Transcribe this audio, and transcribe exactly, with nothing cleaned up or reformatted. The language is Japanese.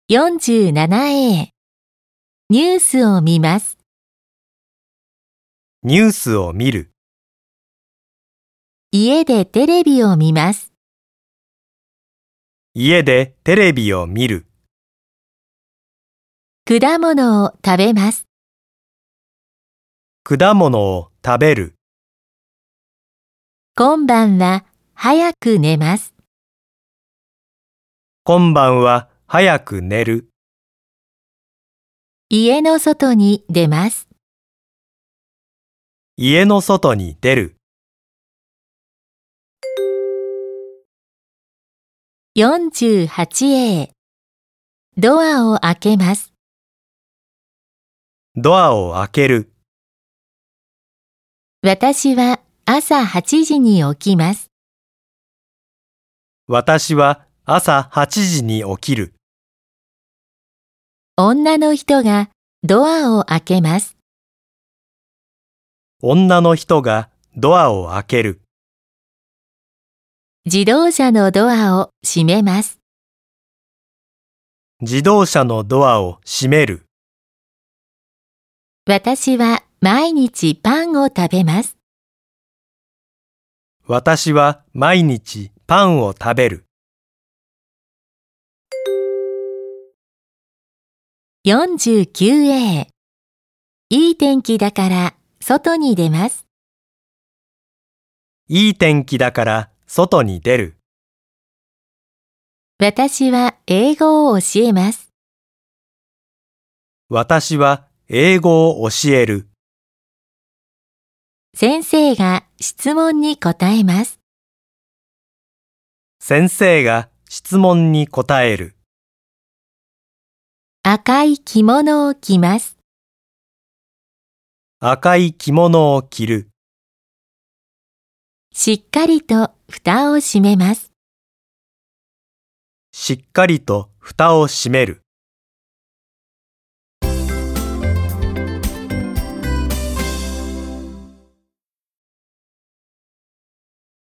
よんじゅうななエー ニュースを見ます。 ニュースを見る。 家でテレビを見ます。 家でテレビを見る。 果物を食べます。 果物を食べる。 今晩は早く寝ます。 今晩は早く寝る。 家の外に出ます。 家の外に出る。 よんじゅうはちエー ドアを開けます。 ドアを開ける。 私は朝はちじに起きます。 私は朝はちじに起きる。 女の人がドアを開けます。 女の人がドアを開ける。 自動車のドアを閉めます。 自動車のドアを閉める。 私は毎日パンを食べます。 私は毎日パンを食べる。 よんじゅうきゅうエー いい天気だから外に出ます。 いい天気だから外に出る。 私は英語を教えます。 私は英語を教える。 先生が質問に答えます。 先生が質問に答える。 赤い着物を着ます。 赤い着物を着る。 しっかりと蓋を閉めます。 しっかりと蓋を閉める。